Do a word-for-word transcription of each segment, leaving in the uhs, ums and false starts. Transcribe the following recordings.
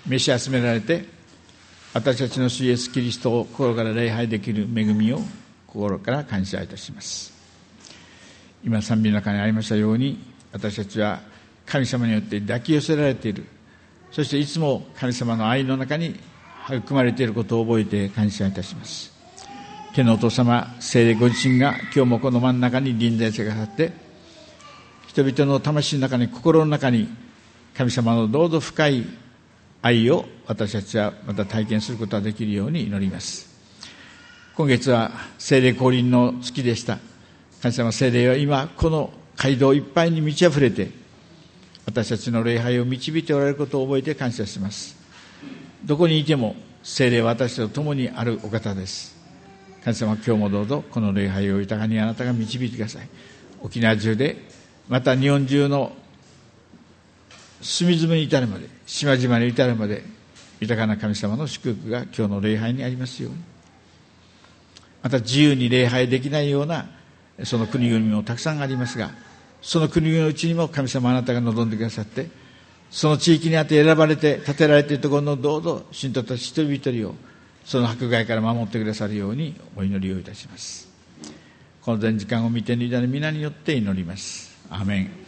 召し集められて、私たちの主イエスキリストを心から礼拝できる恵みを心から感謝いたします。今賛美の中にありましたように、私たちは神様によって抱き寄せられている、そしていつも神様の愛の中に育まれていることを覚えて感謝いたします。天のお父様、聖霊ご自身が今日もこの真ん中に臨在してくださって、人々の魂の中に、心の中に神様のどうぞ深い愛を私たちはまた体験することができるように祈ります。今月は聖霊降臨の月でした。神様、聖霊は今この街道いっぱいに満ち溢れて、私たちの礼拝を導いておられることを覚えて感謝します。どこにいても聖霊は私と共にあるお方です。神様、今日もどうぞこの礼拝を豊かにあなたが導いてください。沖縄中で、また日本中の隅々に至るまで、島々に至るまで、豊かな神様の祝福が今日の礼拝にありますように。また自由に礼拝できないようなその国々もたくさんありますが、その国々のうちにも神様あなたが望んでくださって、その地域にあって選ばれて建てられているところのどうぞ信徒たち一人一人をその迫害から守ってくださるようにお祈りをいたします。この全時間を見ている皆によって祈ります。アーメン。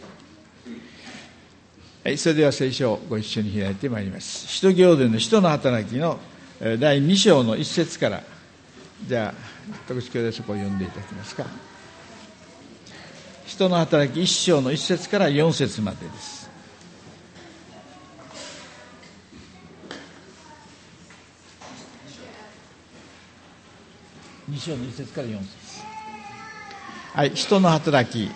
はい、それでは聖書をご一緒に開いてまいります。使徒行伝の使徒の働きのだいに章の一節から、じゃあ徳地兄弟そこを読んでいただけますか。使徒の働き一章の一節から四節までです。二章の一節から四節。はい、使徒の働き。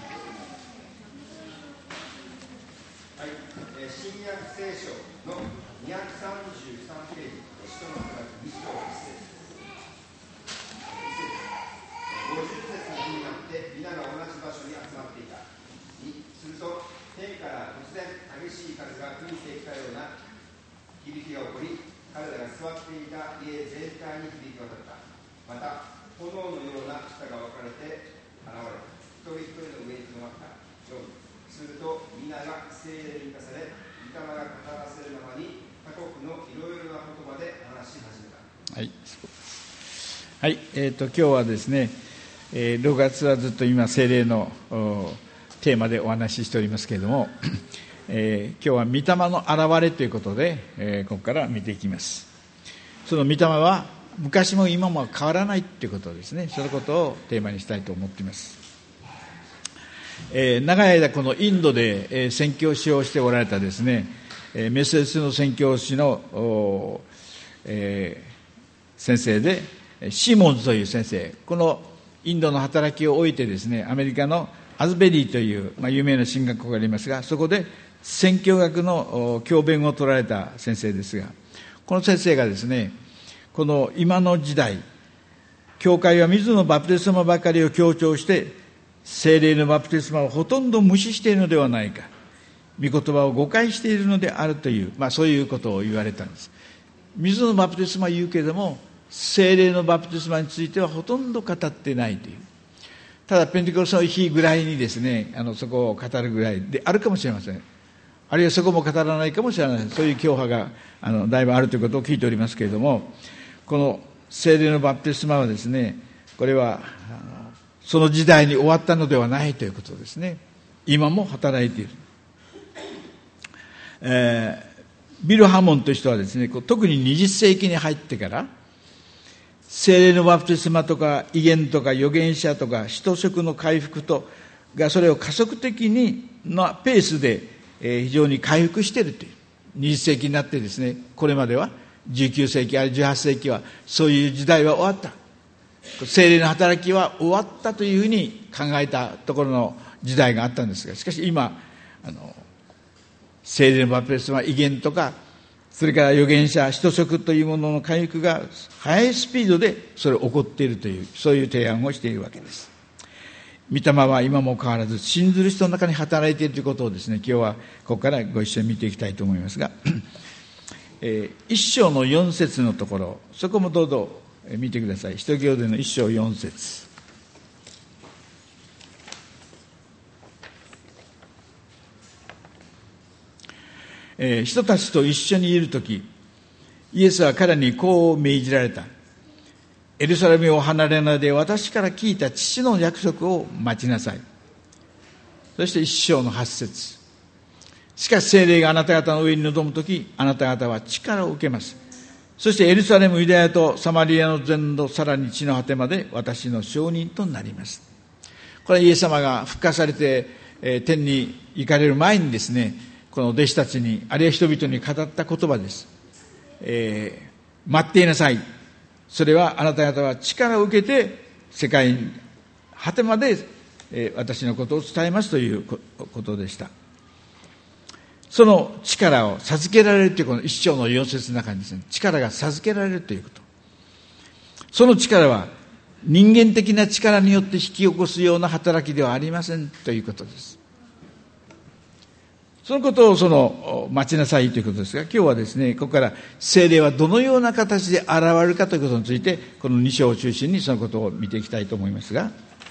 はい、えーと、今日はですね、えー、ろくがつはずっと今聖霊のテーマでお話ししておりますけれども、えー、今日は御霊の現れということで、えー、ここから見ていきます。その御霊は昔も今も変わらないということですね。そのことをテーマにしたいと思っています。えー、長い間このインドで、えー、宣教師をしておられたですね、えー、メセスの宣教師の、えー、先生でシモンズという先生、このインドの働きを終えてですね、アメリカのアズベリーという、まあ、有名な神学校がありますが、そこで宣教学の教鞭を取られた先生ですが、この先生がですね、この今の時代、教会は水のバプテスマばかりを強調して聖霊のバプテスマをほとんど無視しているのではないか、御言葉を誤解しているのであるという、まあ、そういうことを言われたんです。水のバプテスマは言うけれども、聖霊のバプテスマについてはほとんど語ってないという。ただペンテコステの日ぐらいにですね、あのそこを語るぐらいであるかもしれません。あるいはそこも語らないかもしれない。そういう教派があのだいぶあるということを聞いておりますけれども、この聖霊のバプテスマはですね、これはその時代に終わったのではないということですね。今も働いている。えー、ビル・ハモンという人はですね、特ににじゅっせいきに入ってから聖霊のバプテスマとか異言とか預言者とか使徒職の回復とがそれを加速的にのペースで、えー、非常に回復しているというにじゅっせいきになってですね、これまではじゅうきゅうせいきあるいはじゅうはっせいきはそういう時代は終わった、聖霊の働きは終わったというふうに考えたところの時代があったんですが、しかし今あの聖霊のバプテスマ、異言とかそれから預言者、使徒職というものの回復が速いスピードでそれ起こっているという、そういう提案をしているわけです。御霊は今も変わらず信ずる人の中に働いているということをですね、今日はここからご一緒に見ていきたいと思いますが、えー、一章の四節のところ、そこもどうぞ見てください。使徒行伝の一章四節。えー、人たちと一緒にいるとき、 イエスは彼にこう命じられた。エルサレムを離れないで私から聞いた父の約束を待ちなさい。そして一章の八節。しかし聖霊があなた方の上に臨むとき、あなた方は力を受けます。そしてエルサレム、ユダヤとサマリアの全土、さらに地の果てまで私の証人となります。これはイエス様が復活されて、えー、天に行かれる前にですね、この弟子たちに、あるいは人々に語った言葉です。えー、待っていなさい。それはあなた方は力を受けて世界に果てまで、えー、私のことを伝えますということでした。その力を授けられるというこの一章の四節の中にですね、力が授けられるということ。その力は人間的な力によって引き起こすような働きではありませんということです。そのことをその待ちなさいということですが、今日はですね、ここから聖霊はどのような形で現れるかということについて、このに章を中心にそのことを見ていきたいと思いますが、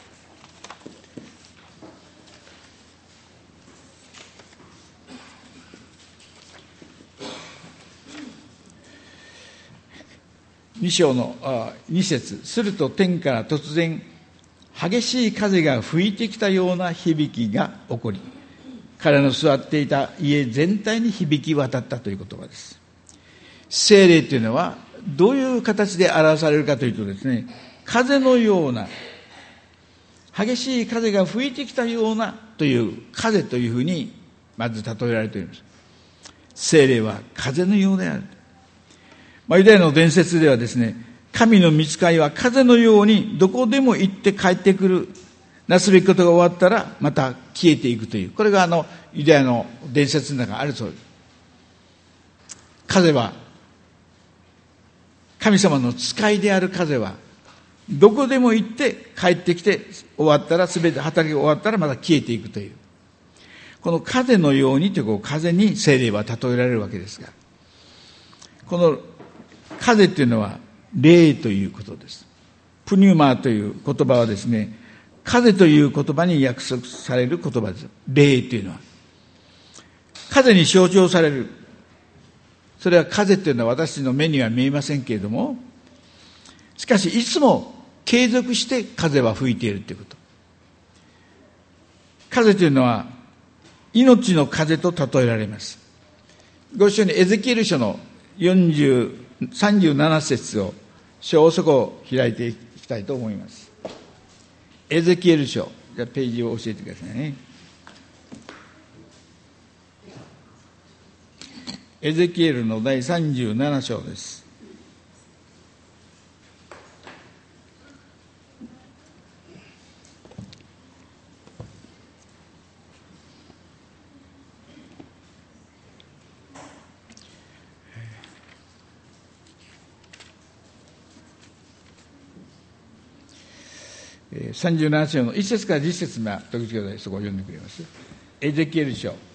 に章のに節。すると天から突然激しい風が吹いてきたような響きが起こり、彼の座っていた家全体に響き渡ったという言葉です。聖霊というのはどういう形で表されるかというとですね、風のような、激しい風が吹いてきたようなという風というふうにまず例えられています。聖霊は風のようである。まあ、ユダヤの伝説ではですね、神の御使いは風のようにどこでも行って帰ってくる。なすべきことが終わったらまた消えていくという、これがあのユダヤの伝説の中にあるそうです。風は、神様の使いである風はどこでも行って帰ってきて、終わったらすべて働きが終わったらまた消えていくという、この風のようにという風に聖霊は例えられるわけですが、この風というのは霊ということです。プニューマーという言葉はですね、風という言葉に訳される言葉です。霊というのは風に象徴される。それは風というのは私の目には見えませんけれども、しかしいつも継続して風は吹いているということ。風というのは命の風と例えられます。ご一緒にエゼキエル書のよんじゅう、さんじゅうなな節を章そこを開いていきたいと思います。エゼキエル書、じゃあページを教えてくださいね。エゼキエルの第さんじゅうなな章です。さんじゅうなな章のいち節からじゅっ節が時々でそこを読んでくれます。エゼキエル書。 はい、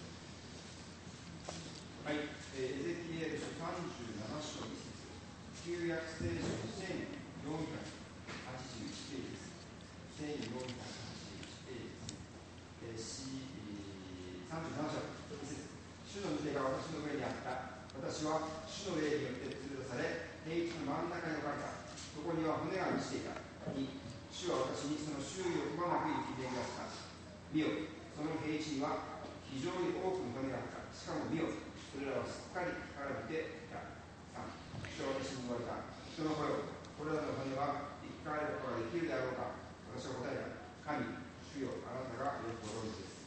エゼキエル書さんじゅうなな章です。旧約聖書せんよんひゃくはちじゅういちページです。せんよんひゃくはちじゅういちページです。さんじゅうなな章いち節。主の御手が私の上にあった。私は主の霊によって連れ出され、平地の真ん中に置かれた。そこには骨が満ちていた。に主は私にその周囲をくまなく雪でがした。見よ、その平地には非常に多くの骨があった。しかも見よ、それらはすっかり絡めていた。さん主は私に言われた。人の子よ、これらの骨は生き返ることができるであろうか。私は答えた。神、主よ、あなたがよくご存知です。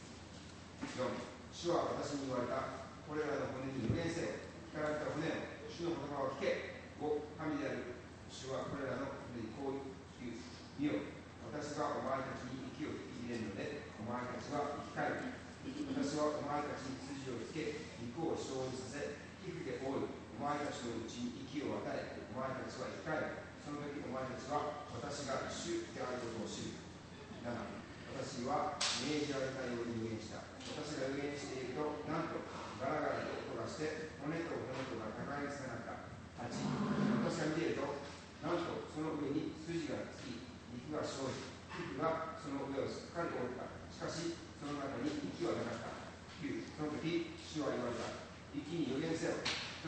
よん主は私に言われた。これらの骨に予言せよ。聞かれた骨を、主の言葉を聞け。ご神である主はこれらの骨にこう言う。見よ、私がお前たちに息を吹き入れるので、お前たちは生き返る。私はお前たちに筋をつけ、肉を生じさせ、皮膚で覆い、お前たちのうちに息を与え、お前たちは生き返る。その時お前たちは私が主であることを知る。なな私は命じられたように予言した。私が予言していると、なんとガラガラと音がして、骨と骨とが互いにつながった。はち私が見ていると、なんとその上に筋がつき、肉が生じ、皮膚がその上をすっかり覆った。しかし、その中に息はなかった。きゅうその時、主は言われた。息に予言せよ。人の子よ、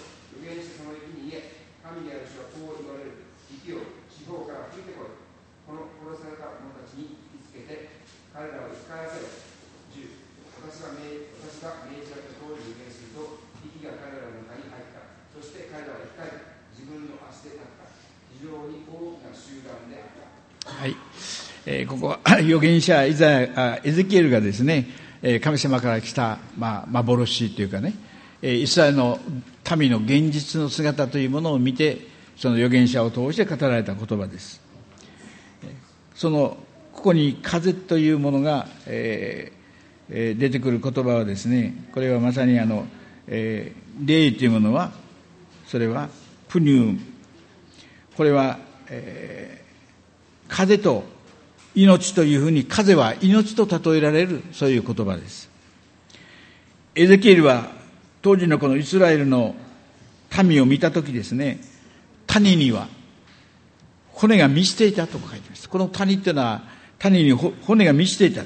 預言者その息に言え、神である主はこう言われる。息を地方から吹いてこい。この殺された者たちに引きつけて、彼らを生き返らせよ。じゅう私が命私が命じられた通り預言すると、息が彼らの中に入った。そして彼らは生き返り、自分の足で立った。非常に大きな集団であった。 はい、えー、ここは預言者イザヤエゼキエルがですね、神様から来た、まあ、幻というかね、イスラエルの民の現実の姿というものを見て、その預言者を通して語られた言葉です。そのここに風というものが、えー、出てくる言葉はですね、これはまさにあの、えー、霊というものは、それはプニューム、これは、えー風と命というふうに、風は命と例えられる、そういう言葉です。エゼキエルは当時のこのイスラエルの民を見たときですね、谷には骨が満ちていたと書いてます。この谷というのは、谷に骨が満ちていた。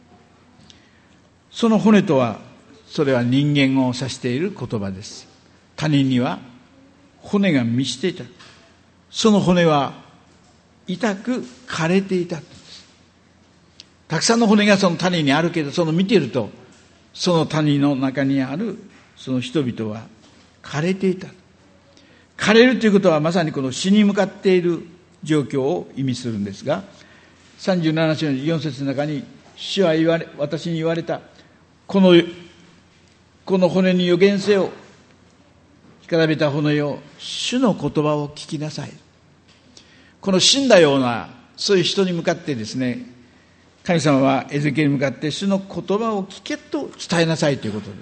その骨とは、それは人間を指している言葉です。谷には骨が満ちていた。その骨は痛く枯れていた。たくさんの骨がその谷にあるけど、その見ていると、その谷の中にあるその人々は枯れていた。枯れるということはまさにこの死に向かっている状況を意味するんですが、さんじゅうなな章のよん節の中に、主は言われ私に言われた。このこの骨に預言せよ。干からびた骨よ、主の言葉を聞きなさい。この死んだようなそういう人に向かってですね、神様はエゼキエルに向かって主の言葉を聞けと伝えなさいということです。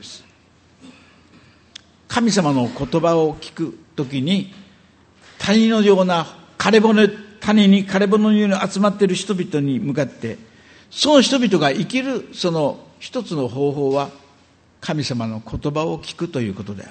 神様の言葉を聞くときに、谷のような枯れ骨、谷に枯れ骨のように集まっている人々に向かって、その人々が生きるその一つの方法は、神様の言葉を聞くということである。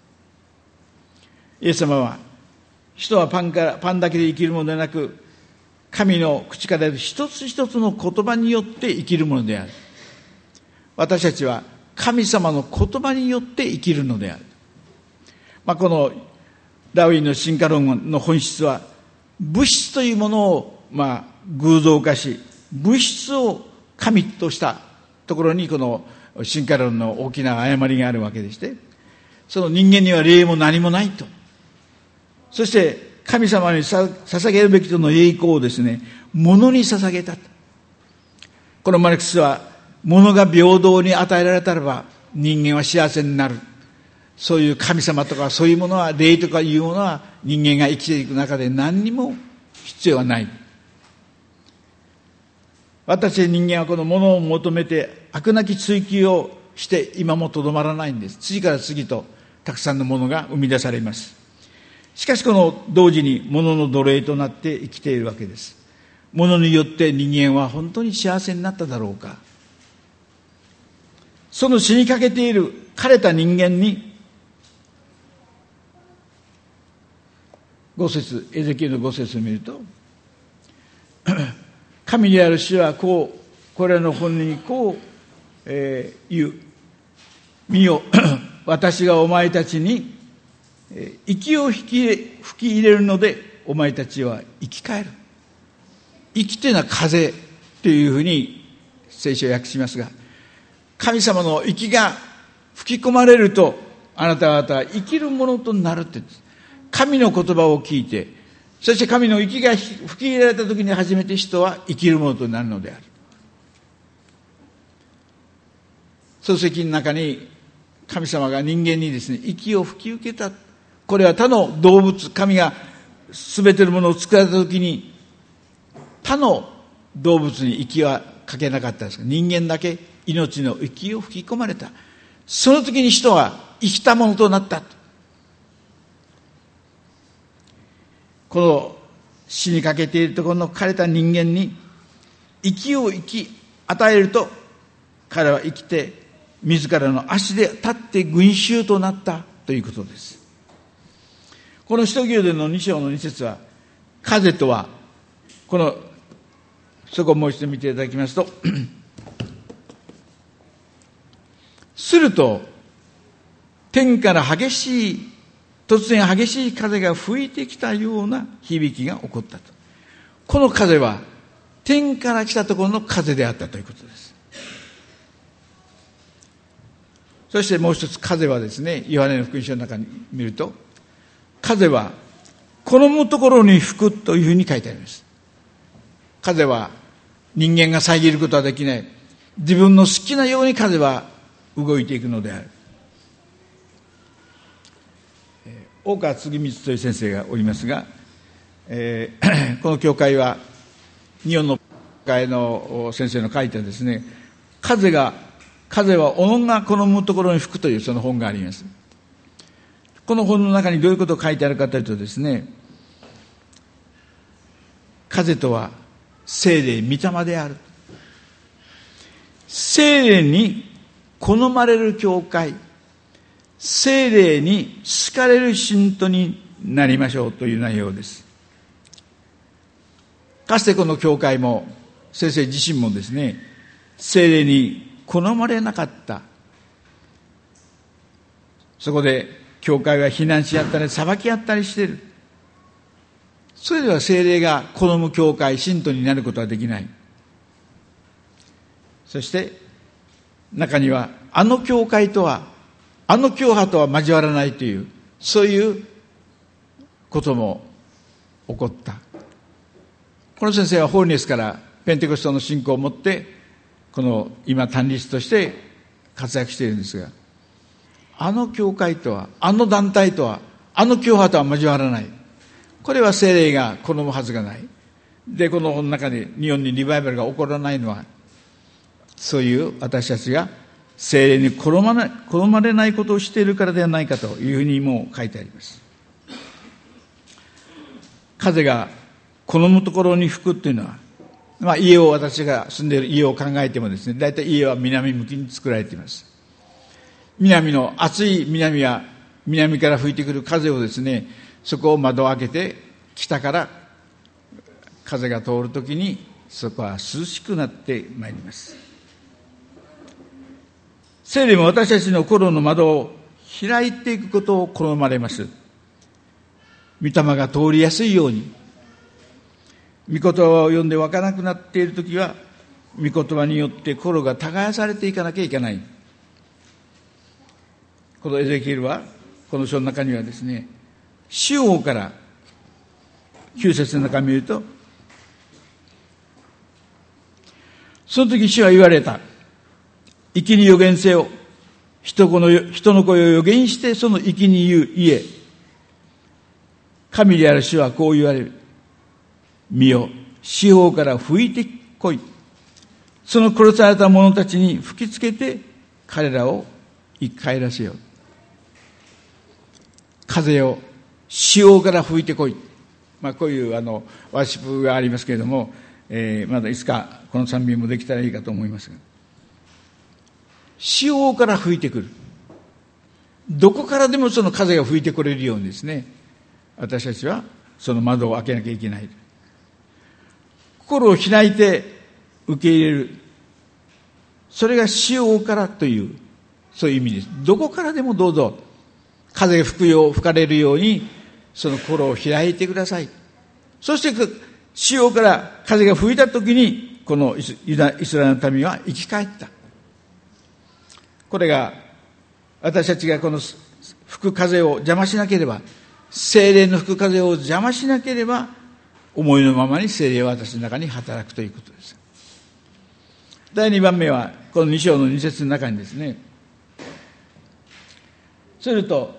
イエス様は、人はパンから、パンだけで生きるものではなく、神の口から出る一つ一つの言葉によって生きるものである。私たちは神様の言葉によって生きるのである。まあ、このダーウィンの進化論の本質は、物質というものをまあ偶像化し、物質を神としたところにこの進化論の大きな誤りがあるわけでして、その人間には霊も何もないと。そして神様に捧げるべきとの栄光をですね、物に捧げた。このマルクスは、物が平等に与えられたらば人間は幸せになる。そういう神様とかそういうものは、霊とかいうものは人間が生きていく中で何にも必要はない。私人間はこの物を求めて飽くなき追求をして今もとどまらないんです。次から次とたくさんのものが生み出されます。しかしこの同時に物の奴隷となって生きているわけです。物によって人間は本当に幸せになっただろうか。その死にかけている枯れた人間に、五節、エゼキエルの五節を見ると、神である主はこう、これらの本にこう、えー、言う。見よ、私がお前たちに息を吹き吹き入れるので、お前たちは生き返る。息というのは風というふうに聖書を訳しますが、神様の息が吹き込まれると、あなた方は生きるものとなるって言うんです。神の言葉を聞いて、そして神の息が吹き入れられた時に初めて人は生きるものとなるのである。漱石の中に神様が人間にですね、息を吹き受けた。これは他の動物、神が全てのものを作られた時に、他の動物に息はかけなかったんですが、人間だけ命の息を吹き込まれた。その時に人は生きたものとなった。この死にかけているところの枯れた人間に息を生き与えると、彼は生きて自らの足で立って群衆となったということです。この使徒行伝のに章のに節は、風とは、このそこをもう一度見ていただきますと、すると天から激しい突然激しい風が吹いてきたような響きが起こったと。この風は天から来たところの風であったということです。そしてもう一つ、風はですね、ヨハネの福音書の中に見ると、風は好むところに吹くというふうに書いてあります。風は人間が遮ることはできない。自分の好きなように風は動いていくのである。大川嗣光という先生がおりますが、えー、この教会は日本の教会の先生の書いたですね、風が風は己が好むところに吹くというその本があります。この本の中にどういうことが書いてあるかというとですね、風とは聖霊御霊である。聖霊に好まれる教会、聖霊に好かれる信徒になりましょうという内容です。かつてこの教会も先生自身もですね、聖霊に好まれなかった。そこで教会は非難し合ったり裁き合ったりしている。それでは聖霊が好む教会、信徒になることはできない。そして中にはあの教会とはあの教派とは交わらないというそういうことも起こった。この先生はホーリネスからペンテコストの信仰を持ってこの今単立として活躍しているんですが、あの教会とはあの団体とはあの教派とは交わらない。これは聖霊が好むはずがない。で、この中で日本にリバイバルが起こらないのは、そういう私たちが聖霊に好まない、好まれないことをしているからではないかというふうにも書いてあります。風が好むところに吹くっていうのは、まあ、家を私が住んでいる家を考えてもですね、大体家は南向きに作られています。南の暑い南は南から吹いてくる風をですね、そこを窓を開けて北から風が通るときにそこは涼しくなってまいります。聖霊も私たちの心の窓を開いていくことを好まれます。御霊が通りやすいように、御言葉を読んでわからなくなっているときは御言葉によって心が耕されていかなきゃいけない。このエゼキエルはこの書の中にはですね、主王からきゅう節の中を見ると、その時主は言われた。生きに予言せよ。人の人の声を予言してその生きに言う言え。神である主はこう言われる。見よ、四方から吹いてこい。その殺された者たちに吹きつけて彼らを生き返らせよ。風を四方から吹いてこい。まあこういうあのワーシップがありますけれども、えー、まだいつかこの賛美もできたらいいかと思いますが、四方から吹いてくる。どこからでもその風が吹いてこれるようにですね、私たちはその窓を開けなきゃいけない。心を開いて受け入れる。それが四方からというそういう意味です。どこからでもどうぞ風が吹くよう吹かれるようにその心を開いてください。そして四方から風が吹いたときにこのイスラエルの民は生き返った。これが私たちがこの吹く風を邪魔しなければ、聖霊の吹く風を邪魔しなければ、思いのままに聖霊は私の中に働くということです。だいにばんめはこのに章のに節の中にですね、すると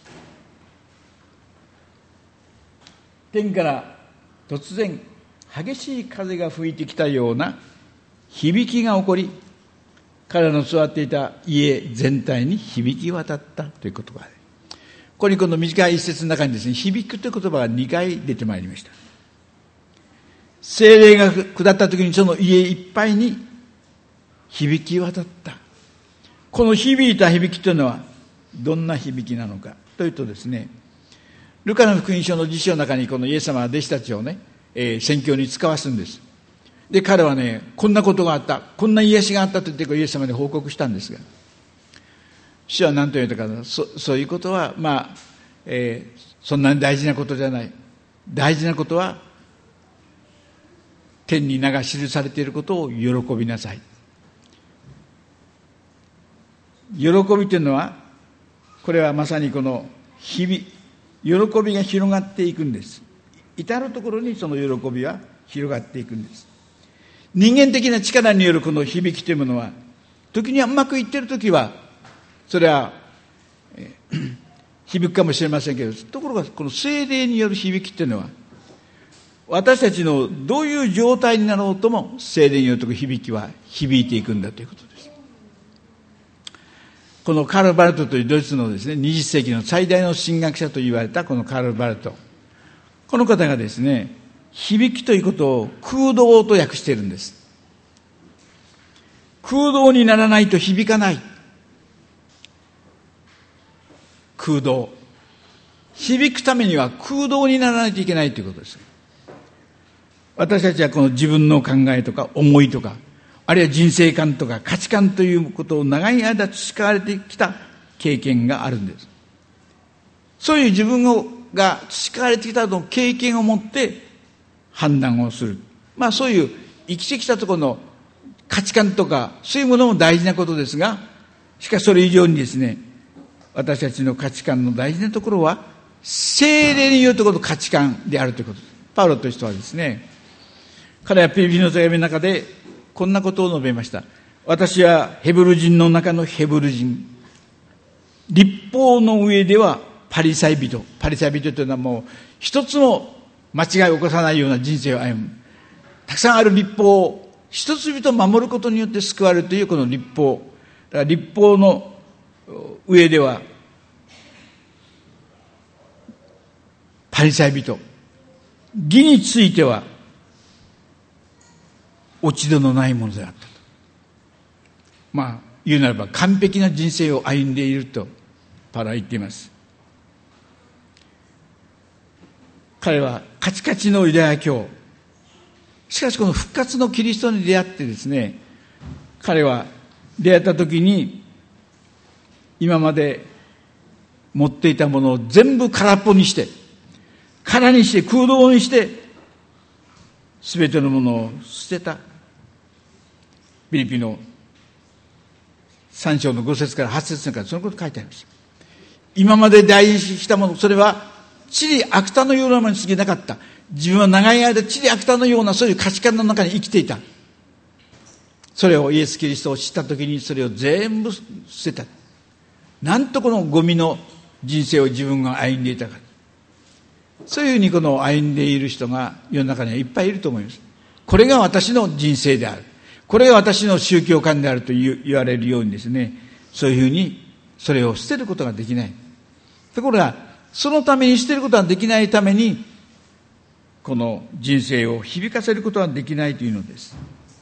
天から突然激しい風が吹いてきたような響きが起こり、彼らの座っていた家全体に響き渡ったという言葉で、ここにこの短い一節の中にですね、響くという言葉がにかい出てまいりました。聖霊が下った時にその家いっぱいに響き渡った。この響いた響きというのはどんな響きなのかというとですね、ルカの福音書の辞書の中にこのイエス様は弟子たちをね、えー、宣教に使わすんです。で、彼はね、こんなことがあった、こんな癒しがあったと言ってイエス様に報告したんですが、主は何と言ったかな、そそういうことは、まあ、 えー、そんなに大事なことじゃない。大事なことは天に名が記されていることを喜びなさい。喜びというのは、これはまさにこの日々喜びが広がっていくんです。至るところにその喜びは広がっていくんです。人間的な力によるこの響きというものは、時にはうまくいっている時はそれは、えー、響くかもしれませんけど、ところがこの聖霊による響きというのは、私たちのどういう状態になろうとも聖霊による響きは響いていくんだということです。このカール・バルトというドイツのですね、にじゅっ世紀の最大の神学者と言われたこのカール・バルト、この方がですね、響きということを空洞と訳しているんです。空洞にならないと響かない。空洞。響くためには空洞にならないといけないということです。私たちはこの自分の考えとか思いとか、あるいは人生観とか価値観ということを長い間培われてきた経験があるんです。そういう自分が培われてきたの経験を持って判断をする。まあそういう生きてきたところの価値観とかそういうものも大事なことですが、しかしそれ以上にですね、私たちの価値観の大事なところは聖霊によるところの価値観であるということです。パウロという人はですね、彼はピリピの手紙の中でこんなことを述べました。私はヘブル人の中のヘブル人。律法の上ではパリサイ人。パリサイ人というのはもう一つも間違いを起こさないような人生を歩む。たくさんある律法を一つ人守ることによって救われるというこの律法。だから律法の上ではパリサイ人。義については落ち度のないものであったと。まあ言うならば完璧な人生を歩んでいるとパウロは言っています。彼はカチカチのユダヤ教、しかしこの復活のキリストに出会ってですね、彼は出会った時に今まで持っていたものを全部空っぽにして、空にして空洞にして全てのものを捨てた。ピリピのさん章のご節からはち節からそのこと書いてあります。今まで大事したもの、それは地理悪多のようなものに過ぎなかった。自分は長い間地理悪多のようなそういう価値観の中に生きていた。それをイエス・キリストを知ったときにそれを全部捨てた。なんとこのゴミの人生を自分が歩んでいたか。そういうふうにこの歩んでいる人が世の中にはいっぱいいると思います。これが私の人生である。これが私の宗教観であると言われるようにですね、そういうふうにそれを捨てることができない。ところが、そのために捨てることができないために、この人生を響かせることができないというのです。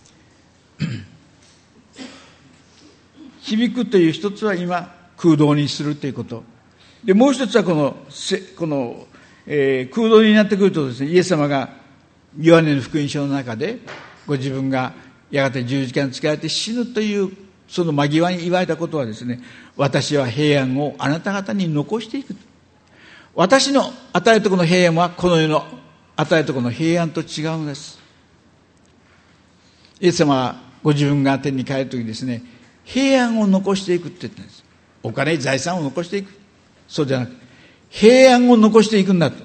響くという一つは今、空洞にするということ。で、もう一つはこの、この、えー、空洞になってくるとですね、イエス様がヨハネの福音書の中で、ご自分がやがて十字架につけられて死ぬというその間際に言われたことはですね、私は平安をあなた方に残していく。私の与えるところの平安はこの世の与えるところの平安と違うんです。イエス様はご自分が天に帰るときですね、平安を残していくって言ったんです。お金、財産を残していく。そうじゃなくて、平安を残していくんだと。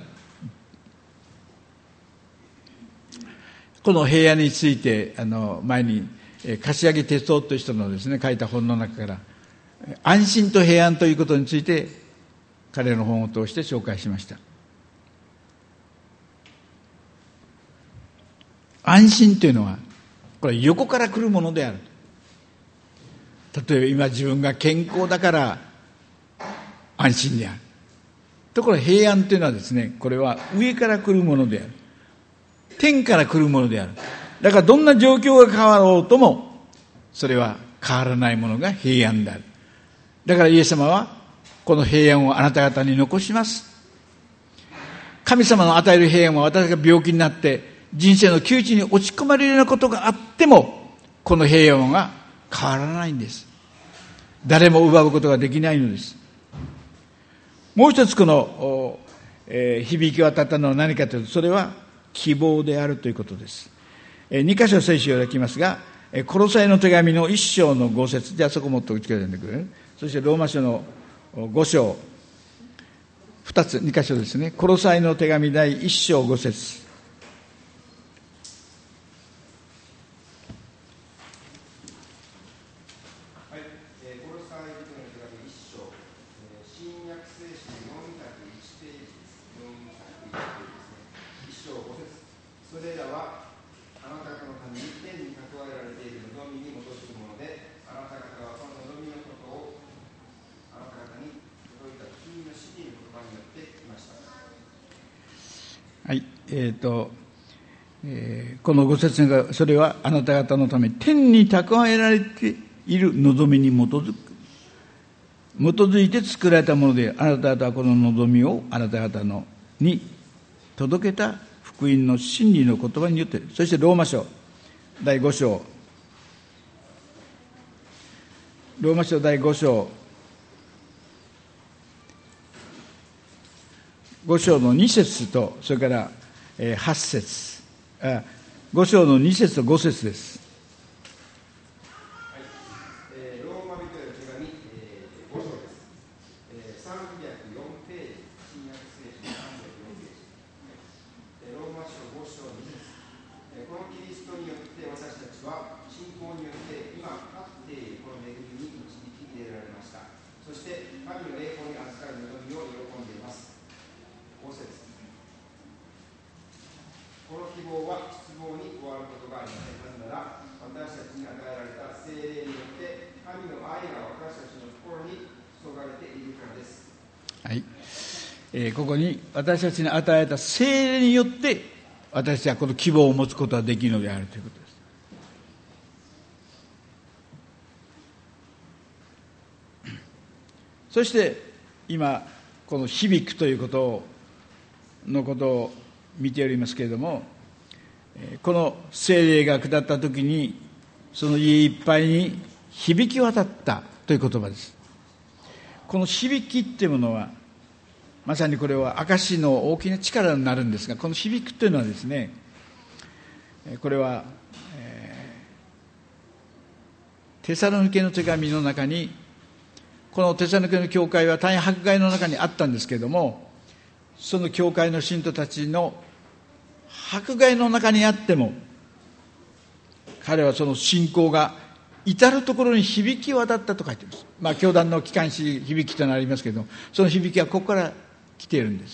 この平安について、あの、前に、柏木哲夫という人のですね、書いた本の中から、安心と平安ということについて、彼の本を通して紹介しました。安心というのは、これ横から来るものである。例えば今自分が健康だから安心である。ところが平安というのはですね、これは上から来るものである。天から来るものである。だからどんな状況が変わろうとも、それは変わらないものが平安である。だからイエス様は、この平安をあなた方に残します。神様の与える平安は私が病気になって人生の窮地に落ち込まれるようなことがあっても、この平安が変わらないんです。誰も奪うことができないのです。 もう一つこの、えー、響き渡ったのは何かというと、それは希望であるということです。えー、に箇所聖書を開きますが、えー、コロサイの手紙の一章の五節、じゃあそこもっと打ち解いてくれる。そしてローマ書の五章、二つ、二箇所ですね。コロサイの手紙第一章五節。はい、えーとえー、このご説明が、それはあなた方のため天に蓄えられている望みに基づく基づいて作られたもので、あなた方はこの望みをあなた方のに届けた福音の真理の言葉によって、そしてローマ書第五章、ローマ書第五章五章の二節と、それから八節、五章の二節と五節です。 ローマ人への手紙五章です。さんびゃくよんページ、新約聖書さんびゃくよんページ。ローマ書五章二節。このキリストによって私たちは信仰によって今立っているこの恵みに導き入れられました。そして神の栄光に預かる望みを喜んでいます。ご節。この希望は失望に終わることがありません。なぜなら私たちに与えられた聖霊によって神の愛が私たちの心に注がれているからです。 はい、えー、ここに私たちに与えた聖霊によって私たちはこの希望を持つことができるのであるということです。そして今この響くということをのことを見ておりますけれども、この聖霊が下ったときにその家いっぱいに響き渡ったという言葉です。この響きっていうものはまさにこれは証の大きな力になるんですが、この響くというのはですね、これは、えー、テサロニケの手紙の中に、このテサロニケの教会は大変迫害の中にあったんですけれども、その教会の信徒たちの迫害の中にあっても、彼はその信仰が至るところに響き渡ったと書いています。まあ教団の機関紙響きというのがありますけれども、その響きはここから来ているんです。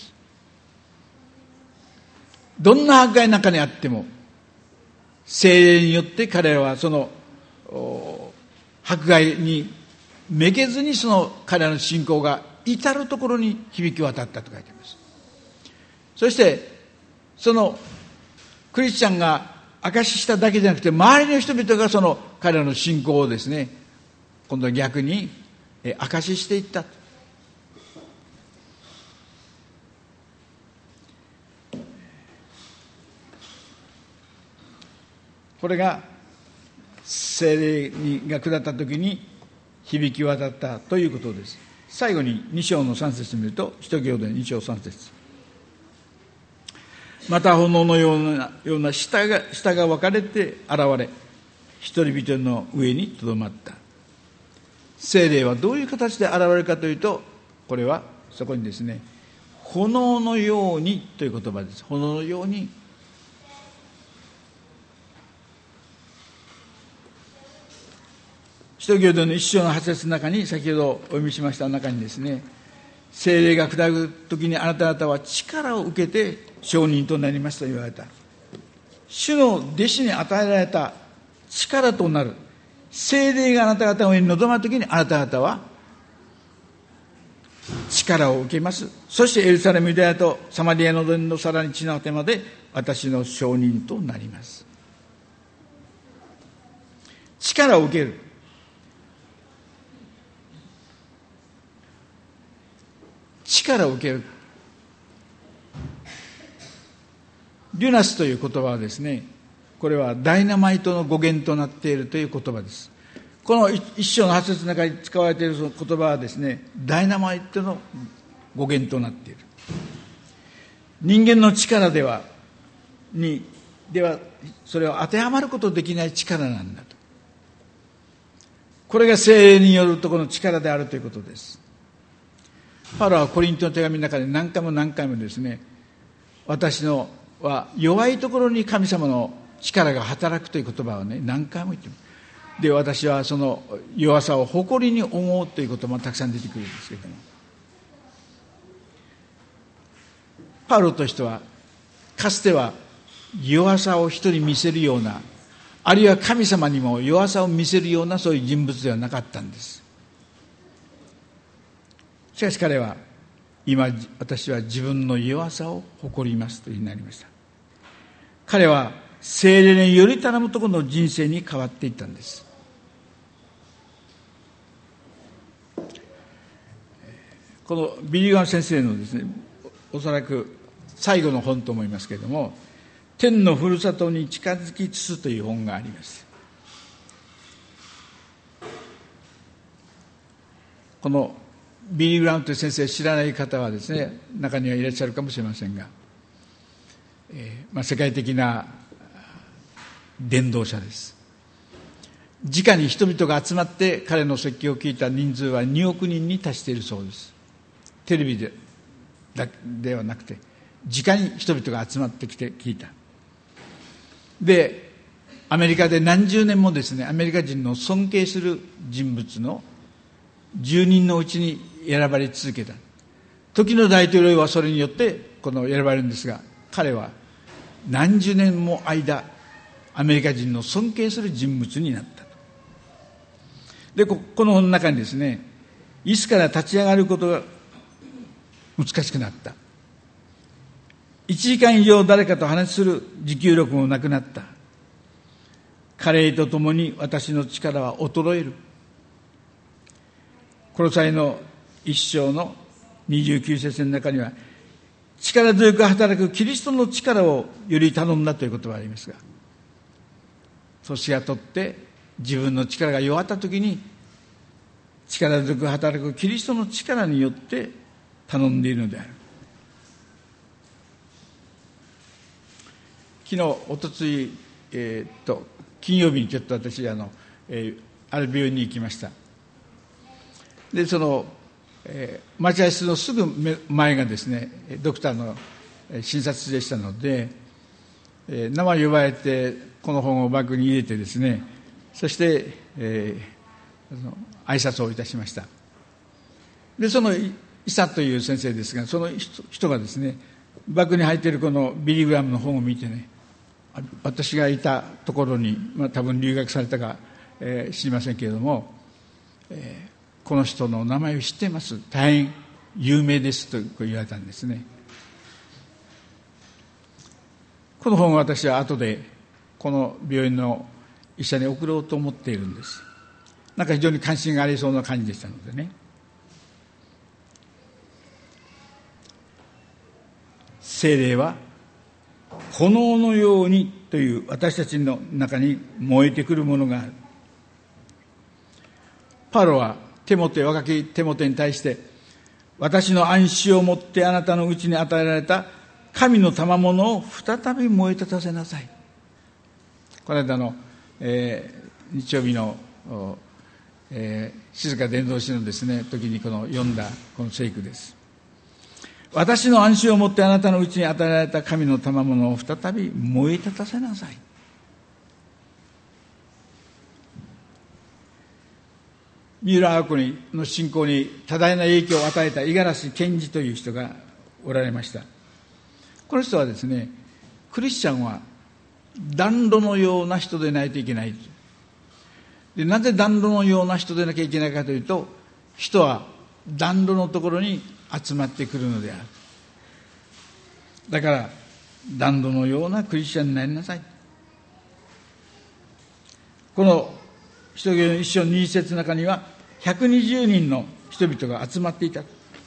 どんな迫害の中にあっても聖霊によって彼らはその迫害にめげずに、その彼らの信仰が至るところに響き渡ったと書いています。そしてそのクリスチャンが証ししただけじゃなくて、周りの人々がその彼らの信仰をですね、今度は逆に証ししていった。これが聖霊が下った時に響き渡ったということです。最後にに章のさん節を見ると、使徒行伝に章さん節。また炎のような、ような舌が、舌が分かれて現れ、一人々の上にとどまった。聖霊はどういう形で現れるかというと、これはそこにですね、炎のようにという言葉です。炎のように。使徒行伝の一章の八節の中に、先ほどお読みしました中にですね、聖霊が下るときにあなた方は力を受けて証人となりますと言われた。主の弟子に与えられた力となる聖霊があなた方の上に臨まるときに、あなた方は力を受けます。そしてエルサレム、ユダヤとサマリアのどのさらに地の果てまで私の証人となります。力を受ける。力を受ける。デュナスという言葉はですね、これはダイナマイトの語源となっているという言葉です。この一章の八節の中に使われているその言葉はですね、ダイナマイトの語源となっている。人間の力ではにではそれは当てはまることできない力なんだと。これが聖霊によるところの力であるということです。パウロはコリントの手紙の中で何回も何回もですね、私のは弱いところに神様の力が働くという言葉をね、何回も言っています。で、私はその弱さを誇りに思うということもたくさん出てくるんですけれども、パウロとしてはかつては弱さを人に見せるような、あるいは神様にも弱さを見せるようなそういう人物ではなかったんです。しかし彼は今、私は自分の弱さを誇りますというふうになりました。彼は聖霊により頼むところの人生に変わっていったんです。このビリー・グラハム先生のですね、おそらく最後の本と思いますけれども、天のふるさとに近づきつつという本があります。このビリー・グラハムという先生を知らない方はですね、中にはいらっしゃるかもしれませんが、えーまあ、世界的な伝道者です。直に人々が集まって彼の説教を聞いた人数はにおくにんに達しているそうです。テレビでだではなくて、直に人々が集まってきて聞いた。で、アメリカで何十年もですね、アメリカ人の尊敬する人物のじゅうにんのうちに選ばれ続けた。時の大統領はそれによってこの選ばれるんですが、彼は何十年も間アメリカ人の尊敬する人物になったと。で、この本の中にですね、椅子から立ち上がることが難しくなった。いちじかん以上誰かと話する持久力もなくなった。加齢とともに私の力は衰える。コロサイの一章のにじゅうきゅう節の中には、力強く働くキリストの力をより頼んだということがありますが、年が取って自分の力が弱ったときに、力強く働くキリストの力によって頼んでいるのである。昨日、おとつい、えー、っと金曜日にちょっと私あの、えー、ある病院に行きました。で、その、えー、待合室のすぐ前がですね、ドクターの診察室でしたので、えー、名前呼ばれてこの本をバッグに入れてですね、そして、えー、その挨拶をいたしました。で、その伊佐という先生ですが、その人がですね、バッグに入っているこのビリー・グラハムの本を見てね、私がいたところに、まあ、多分留学されたか、えー、知りませんけれども、えー、この人の名前を知っています、大変有名ですと言われたんですね。この本を私は後でこの病院の医者に送ろうと思っているんです。なんか非常に関心がありそうな感じでしたのでね。聖霊は炎のようにという私たちの中に燃えてくるものがある。パウロはテモテ、若きテモテに対して、私の暗視をもってあなたのうちに与えられた神の賜物を再び燃え立たせなさい。この間の、えー、日曜日の、えー、静か伝道師のですね時にこの読んだこの聖句です。私の暗視をもってあなたのうちに与えられた神の賜物を再び燃え立たせなさい。三浦綾子の信仰に多大な影響を与えた五十嵐健二という人がおられました。この人はですね、クリスチャンは暖炉のような人でないといけない。で、なぜ暖炉のような人でなきゃいけないかというと、人は暖炉のところに集まってくるのである。だから暖炉のようなクリスチャンになりなさい。この使徒行伝の一章二節の中にはひゃくにじゅうにんの人々が集まっていた。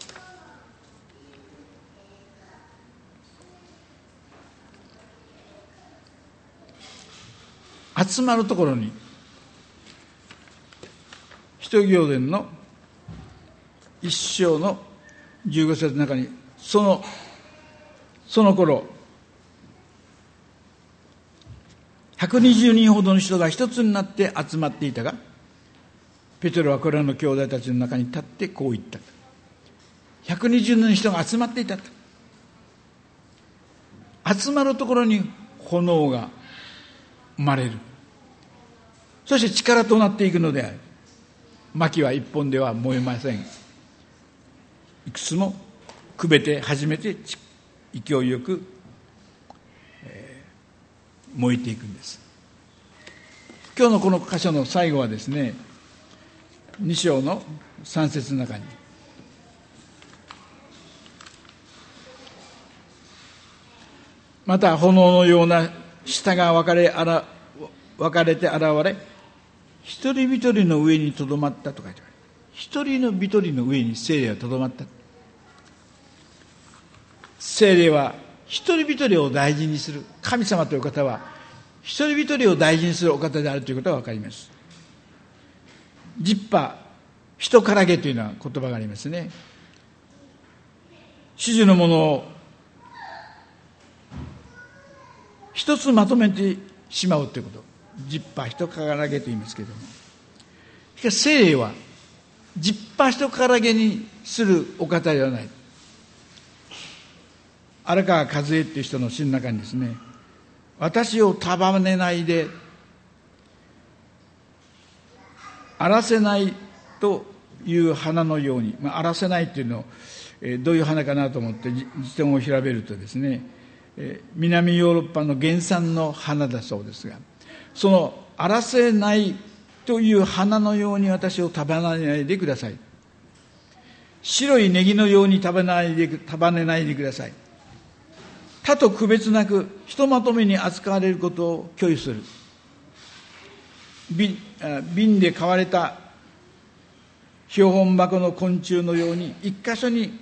集まるところに使徒行伝の一章のじゅうご節の中に、そのその頃ひゃくにじゅうにんほどの人が一つになって集まっていたが、ペテロはこれらの兄弟たちの中に立ってこう言った。ひゃくにじゅうにんの人が集まっていたと。集まるところに炎が生まれる。そして力となっていくのである。薪は一本では燃えません。いくつもくべて初めて勢いよく、えー、燃えていくんです。今日のこの箇所の最後はですね、に章のさん節の中に、また炎のような舌が分かれあら分かれて現れ、一人一人の上にとどまったと書いてある。一人の一人の上に聖霊はとどまった。聖霊は一人一人を大事にする神様という方は、一人一人を大事にするお方であるということが分かります。ジッパ、人からげというのは言葉がありますね。主樹のものを一つまとめてしまうということ、ジッパ、人からげと言いますけれども、しかし聖霊はジッパ、人からげにするお方ではない。荒川和恵っていう人の詩の中にですね、私を束ねないで荒らせないという花のように、まあ、荒らせないというのを、えー、どういう花かなと思って辞典を調べるとですね、えー、南ヨーロッパの原産の花だそうですが、その荒らせないという花のように私を束ねないでください。白いネギのように束ねないで、束ねないでください。他と区別なくひとまとめに扱われることを拒否する。 瓶, 瓶で買われた標本箱の昆虫のように一箇所に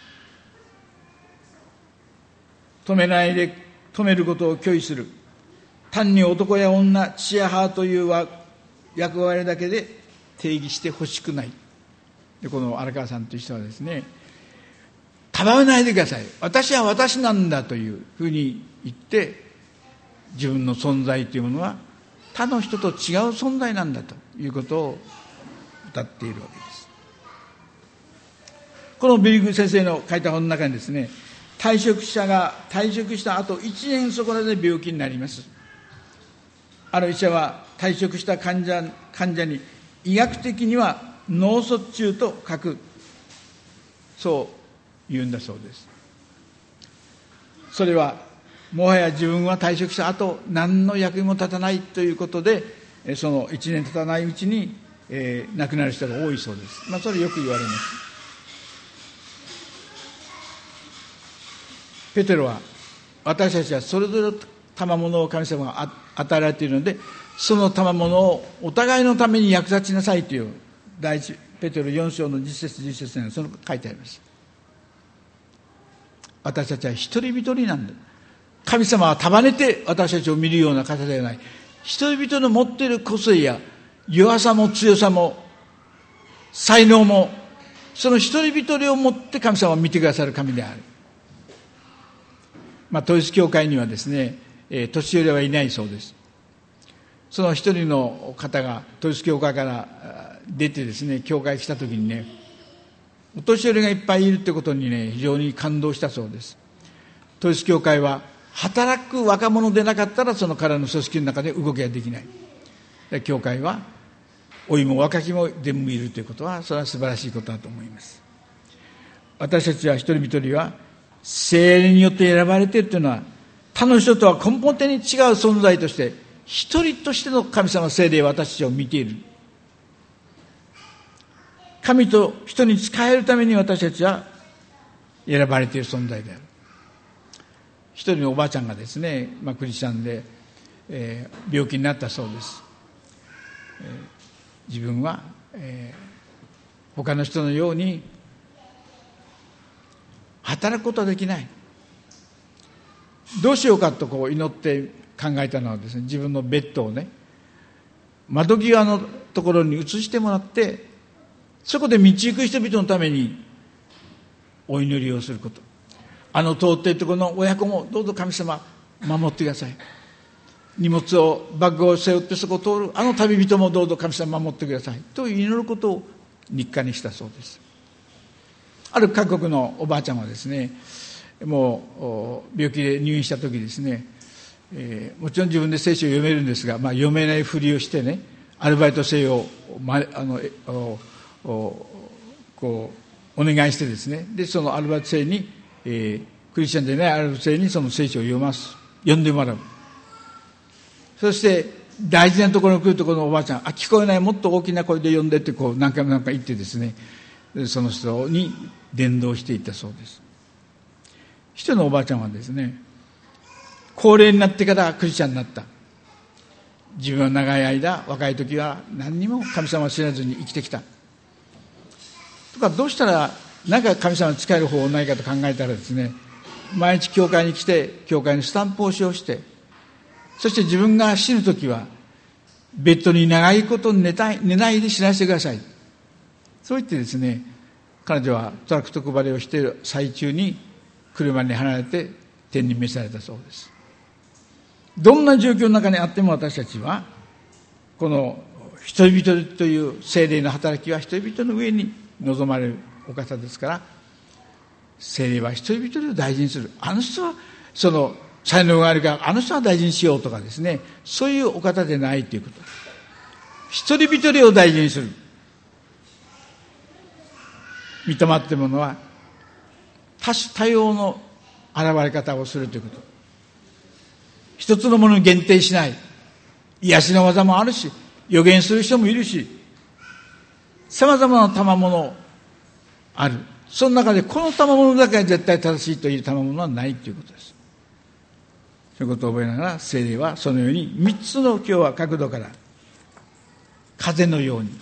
止めないで止めることを拒否する。単に男や女、父や母という役割だけで定義してほしくない。でこの荒川さんという人はですね、束ねないでください、私は私なんだというふうに言って、自分の存在というものは他の人と違う存在なんだということを歌っているわけです。このベリグ先生の書いた本の中にですね、退職者が退職した後いちねんそこらで病気になります。ある医者は退職した患者、患者に医学的には脳卒中と書く、そう言うんだそうです。それはもはや自分は退職した後何の役にも立たないということで、そのいちねん経たないうちに、えー、亡くなる人が多いそうです。まあそれよく言われます。ペテロは、私たちはそれぞれの賜物を神様が与えられているので、その賜物をお互いのために役立ちなさいという第一ペテロよん章のじゅっ節じゅっ節にその書いてあります。私たちは一人一人なんだ。神様は束ねて私たちを見るような方ではない。一人一人の持っている個性や弱さも強さも才能も、その一人一人を持って神様を見てくださる神である。まあ、統一教会にはですね、えー、年寄りはいないそうです。その一人の方が統一教会から出てですね、教会来た時にね、お年寄りがいっぱいいるってことにね、非常に感動したそうです。統一教会は働く若者でなかったらその彼の組織の中で動きができない。で教会は老いも若きも全部いるということは、それは素晴らしいことだと思います。私たちは一人一人は聖霊によって選ばれているというのは、他の人とは根本的に違う存在として一人としての神様聖霊は私たちを見ている。神と人に仕えるために私たちは選ばれている存在である。一人のおばあちゃんがですね、まあ、クリスチャンで、えー、病気になったそうです。えー、自分は、えー、他の人のように働くことはできない。どうしようかとこう祈って考えたのはですね、自分のベッドをね、窓際のところに移してもらって、そこで道行く人々のためにお祈りをすること。あの通っているところの親子もどうぞ神様守ってください。荷物をバッグを背負ってそこを通るあの旅人もどうぞ神様守ってくださいと祈ることを日課にしたそうです。ある韓国のおばあちゃんはですね、もう病気で入院した時ですね、えー、もちろん自分で聖書を読めるんですが、まあ、読めないふりをしてね、アルバイト生を、ま、あのおおこうお願いしてですね、でそのアルバイト生に、えー、クリスチャンでないアルバイト生にその聖書を読ます読んでもらう。そして大事なところに来るところのおばあちゃん、あ聞こえない、もっと大きな声で読んでってこう何回も何回言ってですね、その人に伝道していったそうです。一人のおばあちゃんはですね、高齢になってからクリスチャンになった。自分は長い間若い時は何にも神様を知らずに生きてきたとか、どうしたら何か神様に仕える方法ないかと考えたらですね、毎日教会に来て教会のスタンプ押しをして、そして自分が死ぬ時はベッドに長いこと寝たい寝ないで死なせてください、そう言ってですね、彼女はトラクト配りをしている最中に車に離れて天に召されたそうです。どんな状況の中にあっても私たちはこの人々という聖霊の働きは人々の上に望まれるお方ですから、聖霊は人々を大事にする。あの人はその才能があるからあの人は大事にしようとかですね、そういうお方でないということ。一人一人を大事にする。御霊ってものは多種多様の現れ方をするということ。一つのものに限定しない。癒しの技もあるし、予言する人もいるし、様々な賜物ある。その中でこの賜物だけは絶対正しいという賜物はないということです。そういうことを覚えながら、聖霊はそのように三つの今日は角度から風のように、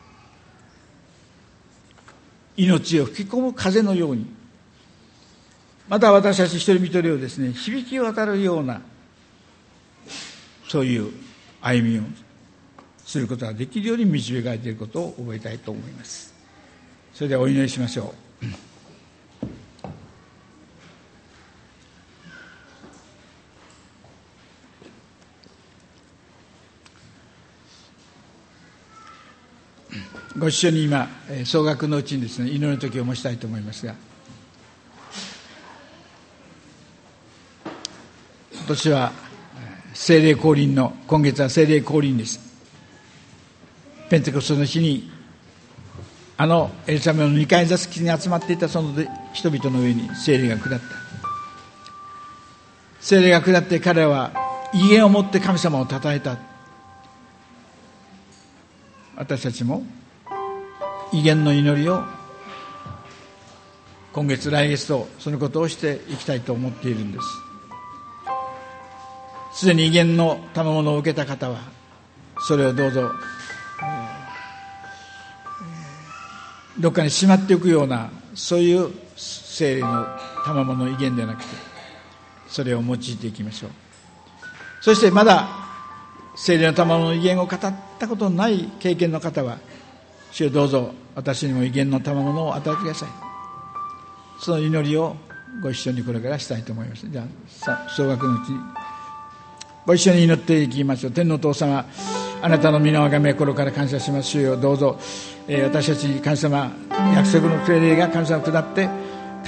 命を吹き込む風のように、また私たち一人一人をですね、響き渡るようなそういう歩みをすることができるように導かれていることを覚えたいと思います。それではお祈りしましょう。ご一緒に今総額のうちにですね、祈りの時を申したいと思いますが、今年は聖霊降臨の、今月は聖霊降臨です。ペンテコステの日にあのエルサレムの二階座敷に集まっていたその人々の上に聖霊が下った。聖霊が下って彼らは威厳を持って神様を称えた。私たちも威厳の祈りを今月来月とそのことをしていきたいと思っているんです。すでに威厳の賜物を受けた方はそれをどうぞどっかにしまっていくような、そういう聖霊の賜物の威厳ではなくて、それを用いていきましょう。そしてまだ聖霊の賜物の威厳を語ったことのない経験の方は、主よどうぞ私にも威厳の賜物を与えてください。その祈りをご一緒にこれからしたいと思います。じゃあ総額のうちにご一緒に祈っていきましょう。天のお父様、あなたの皆をあがめ心から感謝します。主よどうぞ、えー、私たちに神様約束の聖霊が神様下って